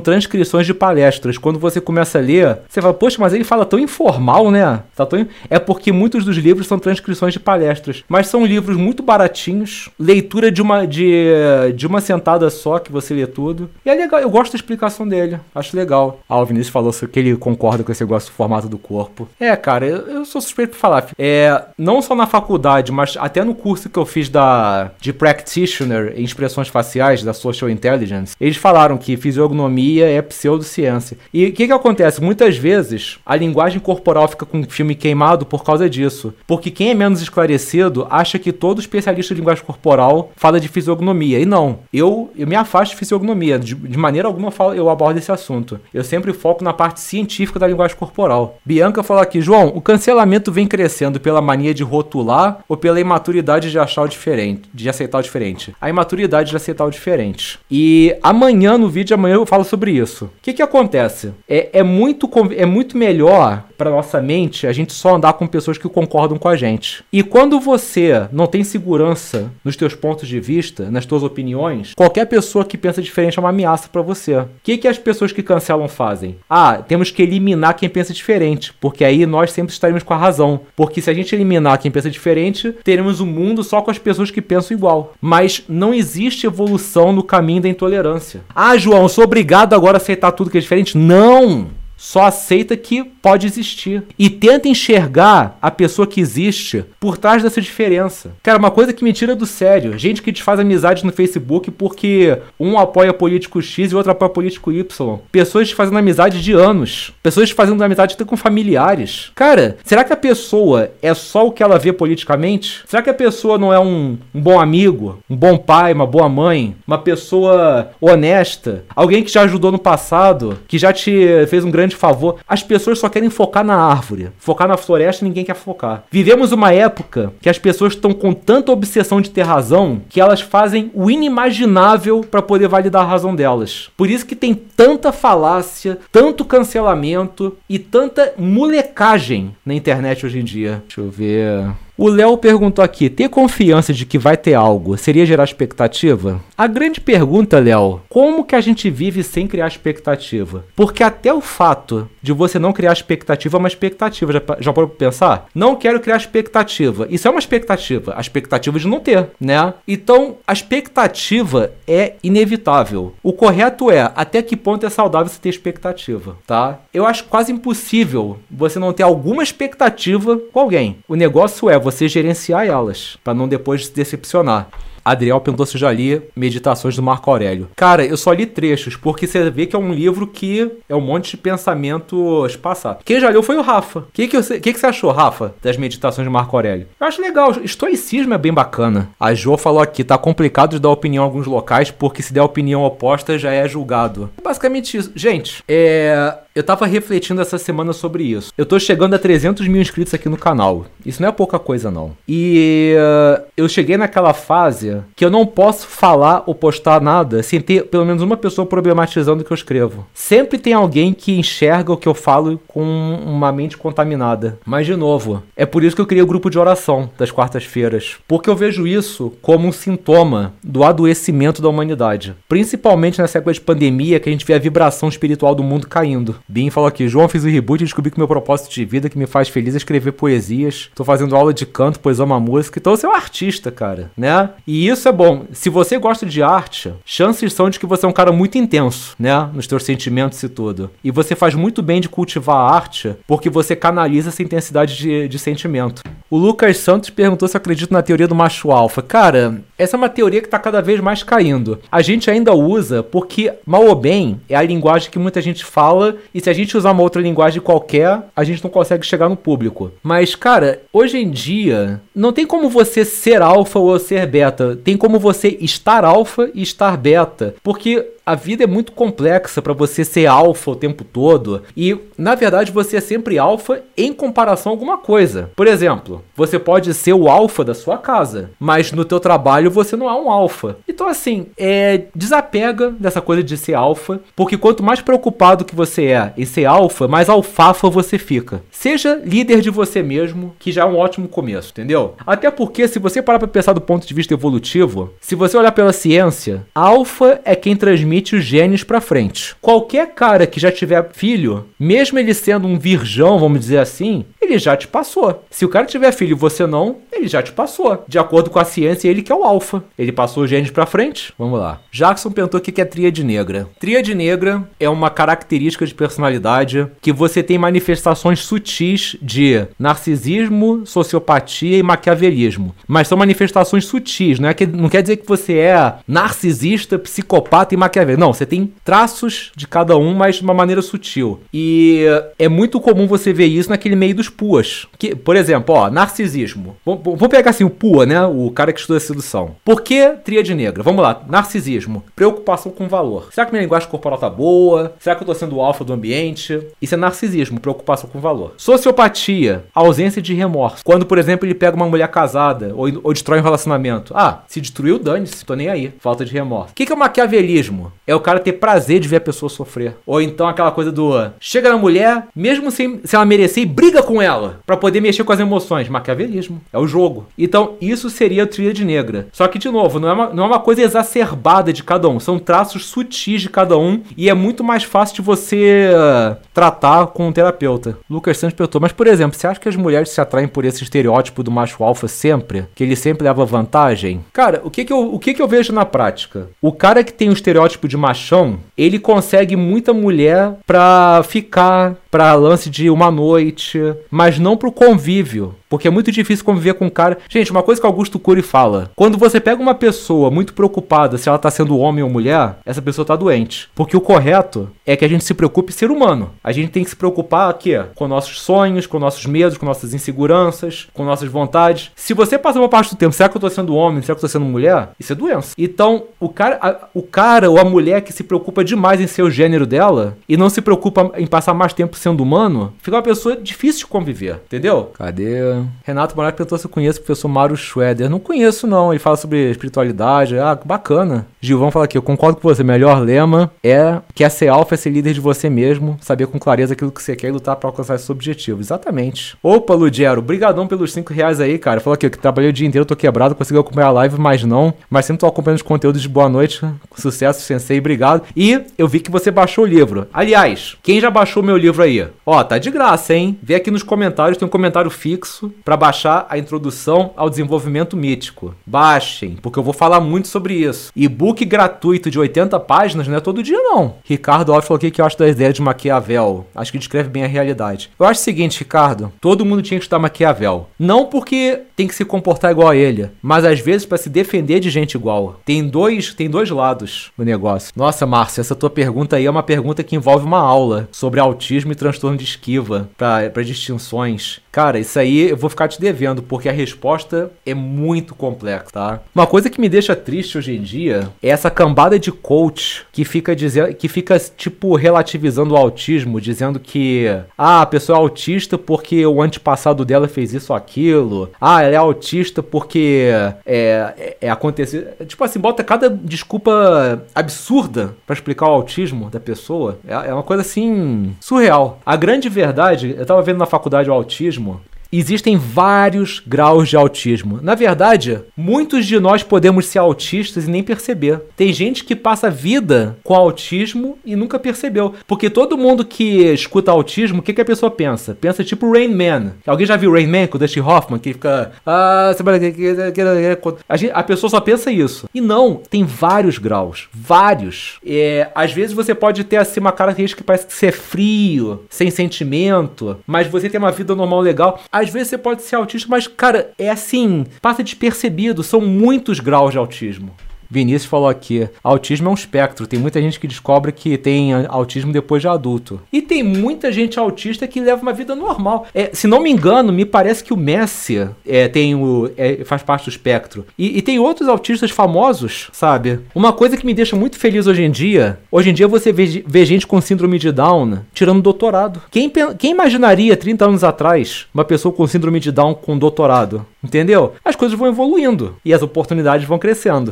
transcrições de palestras. Quando você começa a ler, você fala, poxa, mas ele fala tão informal, né? Tá tão... É porque muitos dos livros são transcrições de palestras. Mas são livros muito baratinhos, leitura de uma, de, de uma sentada só, que você lê tudo. E é legal, eu gosto da explicação dele, acho legal. Ah, o Vinícius falou que ele concorda com esse negócio do formato do corpo. É, cara, eu, eu sou suspeito por falar. É, não só na faculdade, mas até no curso que eu fiz da, de Practitioner em expressões faciais, da Social Intelligence, eles falaram que fisiognomia é pseudociência. E o que que acontece? Muitas vezes, a linguagem corporal fica com o filme queimado por causa disso. Porque quem é menos esclarecido acha que todo especialista de linguagem corporal fala de fisiognomia. E não. Eu, eu me afasto de fisiognomia. De, de maneira alguma eu, falo, eu abordo esse assunto. Eu sempre foco na parte científica da linguagem corporal. Bianca falou aqui, João, o cancelamento vem crescendo pela mania de rotular ou pela imaturidade de achar o diferente, de aceitar o diferente? A imaturidade de aceitar o diferente. E amanhã, no vídeo de amanhã, eu falo sobre isso. O que que acontece? É, é, muito, é muito melhor para nossa mente a gente só andar com pessoas que concordam com a gente. E quando você não tem segurança nos teus pontos de vista, nas tuas opiniões, qualquer pessoa que pensa diferente é uma ameaça para você. O que que as pessoas que cancelam fazem? Ah, temos que eliminar quem pensa diferente, porque aí nós sempre estaremos com a razão. Porque se a gente eliminar quem pensa diferente, teremos um mundo só com as pessoas que pensam igual. Mas não existe evolução no caminho da intolerância. Ah, João, eu sou obrigado agora a aceitar tudo que é diferente? Não! Só aceita que pode existir. E tenta enxergar a pessoa que existe por trás dessa diferença. Cara, uma coisa que me tira do sério. Gente que desfaz amizade no Facebook porque um apoia político X e o outro apoia político Y. Pessoas fazendo amizade de anos. Pessoas fazendo amizade até com familiares. Cara, será que a pessoa é só o que ela vê politicamente? Será que a pessoa não é um, um bom amigo? Um bom pai, uma boa mãe? Uma pessoa honesta? Alguém que já ajudou no passado? Que já te fez um grande de favor. As pessoas só querem focar na árvore. Focar na floresta ninguém quer focar. Vivemos uma época que as pessoas estão com tanta obsessão de ter razão que elas fazem o inimaginável para poder validar a razão delas. Por isso que tem tanta falácia, tanto cancelamento e tanta molecagem na internet hoje em dia. Deixa eu ver... O Léo perguntou aqui, ter confiança de que vai ter algo seria gerar expectativa? A grande pergunta, Léo, como que a gente vive sem criar expectativa? Porque até o fato de você não criar expectativa é uma expectativa, já, já pode pensar? Não quero criar expectativa, isso é uma expectativa, a expectativa de não ter, né? Então, a expectativa é inevitável. O correto é, até que ponto é saudável você ter expectativa, tá? Eu acho quase impossível você não ter alguma expectativa com alguém. O negócio é você gerenciar elas, para não depois se decepcionar. Adriel perguntou se eu já li Meditações do Marco Aurélio. Cara, eu só li trechos, porque você vê que é um livro que é um monte de pensamento espaçado. Quem já leu foi o Rafa. O que, que, que, que você achou, Rafa, das Meditações do Marco Aurélio? Eu acho legal. Estoicismo é bem bacana. A Jo falou aqui, tá complicado de dar opinião em alguns locais, porque se der opinião oposta já é julgado. É basicamente isso. Gente, é... eu tava refletindo essa semana sobre isso. Eu tô chegando a trezentos mil inscritos aqui no canal. Isso não é pouca coisa, não. E uh, eu cheguei naquela fase que eu não posso falar ou postar nada sem ter pelo menos uma pessoa problematizando o que eu escrevo. Sempre tem alguém que enxerga o que eu falo com uma mente contaminada. Mas, de novo, é por isso que eu criei o grupo de oração das quartas-feiras. Porque eu vejo isso como um sintoma do adoecimento da humanidade. Principalmente nessa época de pandemia, que a gente vê a vibração espiritual do mundo caindo. Bim falou aqui, João, fiz o reboot e descobri que meu propósito de vida que me faz feliz é escrever poesias. Tô fazendo aula de canto, pois amo a música. Então você é um artista, cara, né? E isso é bom. Se você gosta de arte, chances são de que você é um cara muito intenso, né? Nos teus sentimentos e tudo. E você faz muito bem de cultivar a arte porque você canaliza essa intensidade de, de sentimento. O Lucas Santos perguntou se eu acredito na teoria do macho alfa. Cara, essa é uma teoria que tá cada vez mais caindo. A gente ainda usa porque, mal ou bem, é a linguagem que muita gente fala. E se a gente usar uma outra linguagem qualquer, a gente não consegue chegar no público. Mas, cara, hoje em dia, não tem como você ser alfa ou ser beta. Tem como você estar alfa e estar beta. Porque a vida é muito complexa para você ser alfa o tempo todo. E, na verdade, você é sempre alfa em comparação a alguma coisa. Por exemplo, você pode ser o alfa da sua casa, mas no teu trabalho você não é um alfa. Então, assim, é, desapega dessa coisa de ser alfa, porque quanto mais preocupado que você é em ser alfa, mais alfafa você fica. Seja líder de você mesmo, que já é um ótimo começo, entendeu? Até porque, se você parar para pensar do ponto de vista evolutivo, se você olhar pela ciência, alfa é quem transmite transmite os genes pra frente. Qualquer cara que já tiver filho, mesmo ele sendo um virgão, vamos dizer assim, ele já te passou. Se o cara tiver filho e você não, ele já te passou. De acordo com a ciência, ele que é o alfa. Ele passou os genes pra frente. Vamos lá. Jackson perguntou o que é tríade negra. Tríade negra é uma característica de personalidade que você tem manifestações sutis de narcisismo, sociopatia e maquiavelismo. Mas são manifestações sutis, não, é que, não quer dizer que você é narcisista, psicopata e maquiavélico. Não, você tem traços de cada um, mas de uma maneira sutil. E é muito comum você ver isso naquele meio dos puas. Que, por exemplo, ó, narcisismo. Vamos pegar assim o pua, né? O cara que estuda sedução. Por que tríade negra? Vamos lá. Narcisismo. Preocupação com valor. Será que minha linguagem corporal tá boa? Será que eu tô sendo o alfa do ambiente? Isso é narcisismo, preocupação com valor. Sociopatia. Ausência de remorso. Quando, por exemplo, ele pega uma mulher casada ou, ou destrói um relacionamento. Ah, se destruiu, dane-se. Tô nem aí. Falta de remorso. O que, que é o maquiavelismo? É o cara ter prazer de ver a pessoa sofrer. Ou então aquela coisa do... Chega na mulher, mesmo sem, sem ela merecer, e briga com ela pra poder mexer com as emoções. Maquiavelismo. É o jogo. Então, isso seria a tríade negra. Só que, de novo, não é, uma, não é uma coisa exacerbada de cada um. São traços sutis de cada um. E é muito mais fácil de você uh, tratar com um terapeuta. Lucas Santos perguntou, mas, por exemplo, você acha que as mulheres se atraem por esse estereótipo do macho alfa sempre? Que ele sempre leva vantagem? Cara, o que que eu, o que que eu vejo na prática? O cara que tem o estereótipo de machão, ele consegue muita mulher pra ficar, pra lance de uma noite, mas não pro convívio. Porque é muito difícil conviver com um cara... Gente, uma coisa que Augusto Cury fala. Quando você pega uma pessoa muito preocupada se ela tá sendo homem ou mulher, essa pessoa tá doente. Porque o correto é que a gente se preocupe ser humano. A gente tem que se preocupar aqui, com nossos sonhos, com nossos medos, com nossas inseguranças, com nossas vontades. Se você passa uma parte do tempo, será que eu tô sendo homem, será que eu tô sendo mulher? Isso é doença. Então, o cara, a, o cara ou a mulher que se preocupa demais em ser o gênero dela e não se preocupa em passar mais tempo sendo humano, fica uma pessoa difícil de conviver. Entendeu? Cadê... Renato Moraes perguntou se eu conheço o professor Mário Schroeder. Não conheço, não. Ele fala sobre espiritualidade. Ah, bacana. Gilvão fala aqui, eu concordo com você. Melhor lema é que é ser alfa, é ser líder de você mesmo, saber com clareza aquilo que você quer e lutar pra alcançar esse objetivo. Exatamente. Opa, Ludgero, brigadão pelos cinco reais aí, cara. Falou aqui, que trabalhei o dia inteiro, tô quebrado, consegui acompanhar a live, mas não. Mas sempre tô acompanhando os conteúdos de boa noite. Sucesso, sensei, obrigado. E eu vi que você baixou o livro. Aliás, quem já baixou meu livro aí? Ó, tá de graça, hein? Vê aqui nos comentários, tem um comentário fixo para baixar a introdução ao desenvolvimento mítico. Baixem, porque eu vou falar muito sobre isso. E-book gratuito de oitenta páginas não é todo dia, não. Ricardo Alves falou aqui que eu acho da ideia de Maquiavel. Acho que descreve bem a realidade. Eu acho o seguinte, Ricardo, todo mundo tinha que estudar Maquiavel. Não porque tem que se comportar igual a ele, mas às vezes para se defender de gente igual. Tem dois, tem dois lados no negócio. Nossa, Márcia, essa tua pergunta aí é uma pergunta que envolve uma aula sobre autismo e transtorno de esquiva para distinções. Cara, isso aí eu vou ficar te devendo, porque a resposta é muito complexa, tá? Uma coisa que me deixa triste hoje em dia é essa cambada de coach que fica dizendo, que fica, tipo, relativizando o autismo, dizendo que, ah, a pessoa é autista porque o antepassado dela fez isso ou aquilo. Ah, ela é autista porque é, é, é acontecido. Tipo assim, bota cada desculpa absurda pra explicar o autismo da pessoa. É, é uma coisa, assim, surreal. A grande verdade, eu tava vendo na faculdade o autismo, existem vários graus de autismo. Na verdade, muitos de nós podemos ser autistas e nem perceber. Tem gente que passa a vida com autismo e nunca percebeu. Porque todo mundo que escuta autismo, o que, que a pessoa pensa? Pensa tipo Rain Man. Alguém já viu Rain Man com o Dustin Hoffman? Que fica... Ah, a, gente, a pessoa só pensa isso. E não, tem vários graus. Vários. É, às vezes você pode ter assim uma característica que parece ser frio, sem sentimento, mas você tem uma vida normal legal. Às vezes você pode ser autista, mas, cara, é assim, passa despercebido. São muitos graus de autismo. Vinícius falou aqui, autismo é um espectro, tem muita gente que descobre que tem autismo depois de adulto. E tem muita gente autista que leva uma vida normal. É, se não me engano, me parece que o Messi é, tem o, é, faz parte do espectro. E, e tem outros autistas famosos, sabe? Uma coisa que me deixa muito feliz hoje em dia, hoje em dia você vê, vê gente com síndrome de Down tirando doutorado. Quem, quem imaginaria trinta anos atrás uma pessoa com síndrome de Down com doutorado? Entendeu? As coisas vão evoluindo e as oportunidades vão crescendo. Eldo,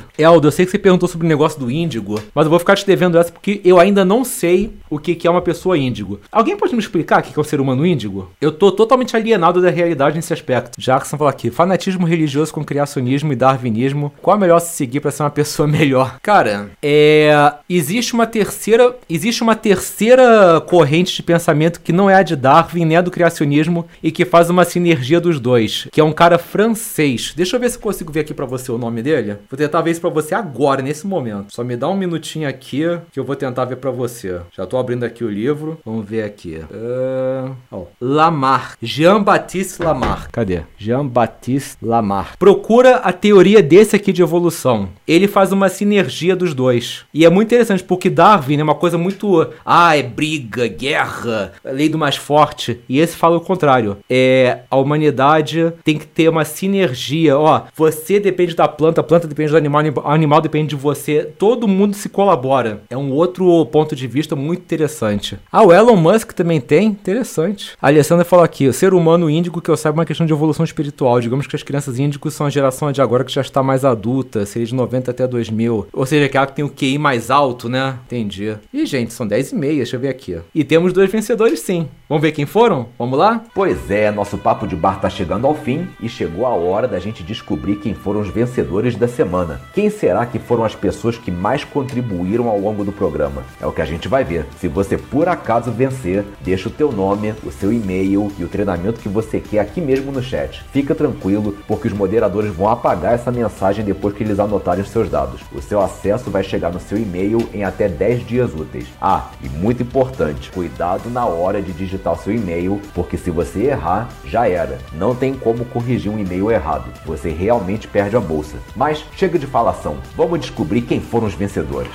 Ronaldo, eu sei que você perguntou sobre o negócio do índigo, mas eu vou ficar te devendo essa porque eu ainda não sei o que que é uma pessoa índigo. Alguém pode me explicar o que que é um ser humano índigo? Eu tô totalmente alienado da realidade nesse aspecto. Jackson fala aqui, fanatismo religioso com criacionismo e darwinismo, qual é melhor se seguir pra ser uma pessoa melhor? Cara, é... existe uma terceira... Existe uma terceira corrente de pensamento que não é a de Darwin, nem a do criacionismo, e que faz uma sinergia dos dois, que é um cara francês. Deixa eu ver se eu consigo ver aqui pra você o nome dele. Vou tentar ver isso pra você agora, nesse momento. Só me dá um minutinho aqui, que eu vou tentar ver pra você. Já tô abrindo aqui o livro. Vamos ver aqui. Uh... Oh. Lamarck. Jean-Baptiste Lamarck. Cadê? Jean-Baptiste Lamarck. Procura a teoria desse aqui de evolução. Ele faz uma sinergia dos dois. E é muito interessante, porque Darwin é uma coisa muito... Ah, é briga, guerra, lei do mais forte. E esse fala o contrário. É... A humanidade tem que ter uma sinergia. Ó, você depende da planta, a planta depende do animal, o animal depende de você. Todo mundo se colabora. É um outro ponto de vista muito interessante. Ah, o Elon Musk também tem? Interessante. A Alessandra falou aqui, o ser humano índigo, que eu saiba, é uma questão de evolução espiritual. Digamos que as crianças índigos são a geração de agora que já está mais adulta, seria de noventa até dois mil. Ou seja, aquela que tem o Q I mais alto, né? Entendi. E, gente, são dez e meia, deixa eu ver aqui. E temos dois vencedores, sim. Vamos ver quem foram? Vamos lá?
Pois é, nosso Papo de Bar tá chegando ao fim e chegou a hora da gente descobrir quem foram os vencedores da semana. Quem será que foram as pessoas que mais contribuíram ao longo do programa? É o que a gente vai ver. Se você por acaso vencer, deixa o teu nome, o seu e-mail e o treinamento que você quer aqui mesmo no chat. Fica tranquilo, porque os moderadores vão apagar essa mensagem depois que eles anotarem os seus dados. O seu acesso vai chegar no seu e-mail em até dez dias úteis. Ah, e muito importante, cuidado na hora de digitar o seu e-mail, porque se você errar, já era. Não tem como corrigir um e-mail errado. Você realmente perde a bolsa. Mas chega de falação. Vamos descobrir quem foram os vencedores.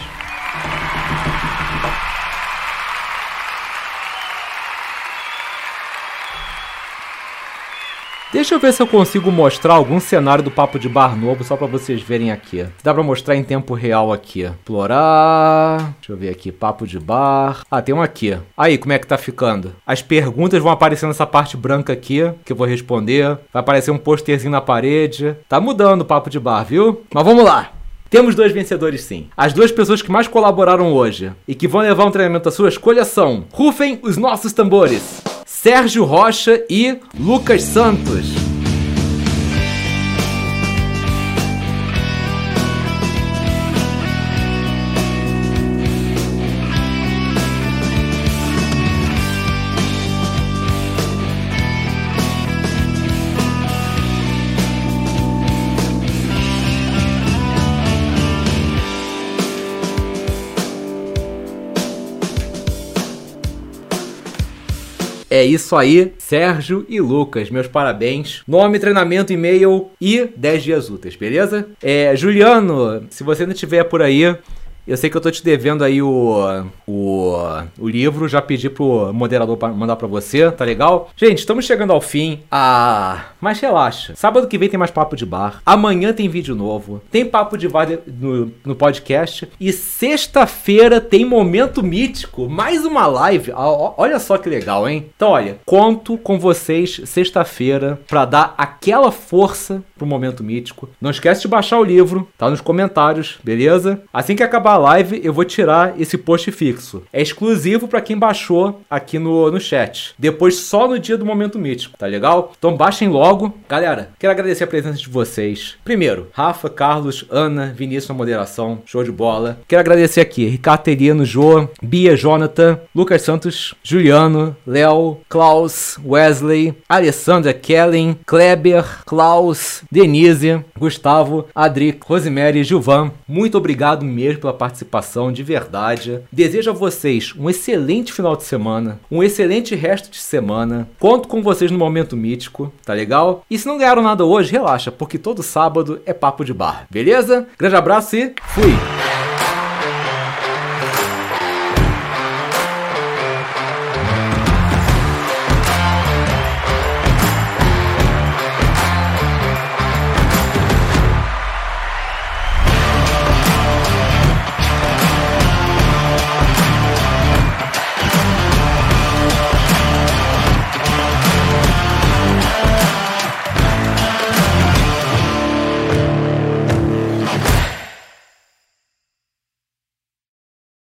Deixa eu ver se eu consigo mostrar algum cenário do Papo de Bar novo, só pra vocês verem aqui. Dá pra mostrar em tempo real aqui. Explorar... Deixa eu ver aqui. Papo de Bar... Ah, tem um aqui. Aí, como é que tá ficando? As perguntas vão aparecer nessa parte branca aqui, que eu vou responder. Vai aparecer um posterzinho na parede. Tá mudando o Papo de Bar, viu? Mas vamos lá. Temos dois vencedores, sim. As duas pessoas que mais colaboraram hoje e que vão levar um treinamento à sua escolha são... Rufem os nossos tambores! Sérgio Rocha e Lucas Santos. É isso aí, Sérgio e Lucas, meus parabéns. Nome, treinamento, e-mail e dez dias úteis, beleza? É, Juliano, se você não estiver por aí, eu sei que eu tô te devendo aí o, o, o livro, já pedi pro moderador pra mandar pra você, tá legal? Gente, estamos chegando ao fim. Ah, mas relaxa. Sábado que vem tem mais Papo de Bar. Amanhã tem vídeo novo. Tem Papo de Bar no, no podcast. E sexta-feira tem Momento Mítico. Mais uma live. Ah, olha só que legal, hein? Então, olha, conto com vocês sexta-feira pra dar aquela força pro Momento Mítico. Não esquece de baixar o livro, tá nos comentários, beleza? Assim que acabar a live, eu vou tirar esse post fixo. É exclusivo pra quem baixou aqui no, no chat. Depois só no dia do Momento Mítico, tá legal? Então baixem logo. Galera, quero agradecer a presença de vocês. Primeiro, Rafa, Carlos, Ana, Vinícius na moderação. Show de bola. Quero agradecer aqui Ricardo Terino, Jô, Bia, Jonathan, Lucas Santos, Juliano, Léo, Klaus, Wesley, Alessandra, Kellen, Kleber, Klaus, Denise, Gustavo, Adri, Rosemary, Gilvan. Muito obrigado mesmo pela participação, de verdade. Desejo a vocês um excelente final de semana, um excelente resto de semana. Conto com vocês no Momento Mítico, tá legal? E se não ganharam nada hoje, relaxa, porque todo sábado é Papo de Bar, beleza? Grande abraço e fui!